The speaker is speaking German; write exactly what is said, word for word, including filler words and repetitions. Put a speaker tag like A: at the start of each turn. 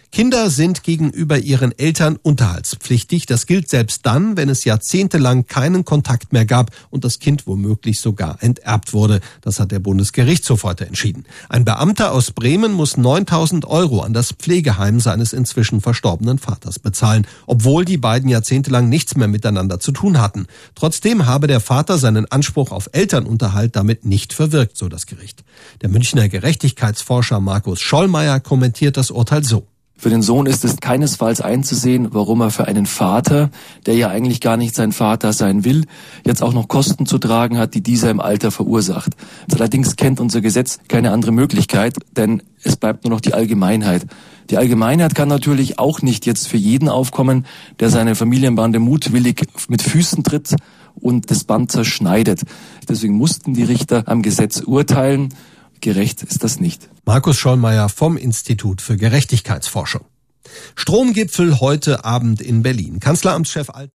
A: Kinder sind gegenüber ihren Eltern unterhaltspflichtig. Das gilt selbst dann, wenn es jahrzehntelang keinen Kontakt mehr gab und das Kind womöglich sogar enterbt wurde. Das hat der Bundesgerichtshof heute entschieden. Ein Beamter aus Bremen muss neuntausend Euro an das Pflegeheim seines inzwischen verstorbenen Vaters bezahlen, obwohl die beiden jahrzehntelang nichts mehr miteinander zu tun hatten. Trotzdem habe der Vater seinen Anspruch auf Elternunterhalt damit nicht verwirkt, so das Gericht. Der Münchner Gerechtigkeitsforscher Markus Schollmeier kommentiert das Urteil so.
B: Für den Sohn ist es keinesfalls einzusehen, warum er für einen Vater, der ja eigentlich gar nicht sein Vater sein will, jetzt auch noch Kosten zu tragen hat, die dieser im Alter verursacht. Allerdings kennt unser Gesetz keine andere Möglichkeit, denn es bleibt nur noch die Allgemeinheit. Die Allgemeinheit kann natürlich auch nicht jetzt für jeden aufkommen, der seine Familienbande mutwillig mit Füßen tritt und das Band zerschneidet. Deswegen mussten die Richter am Gesetz urteilen. Gerecht ist das nicht.
A: Markus Schollmeier vom Institut für Gerechtigkeitsforschung. Stromgipfel heute Abend in Berlin. Kanzleramtschef Alt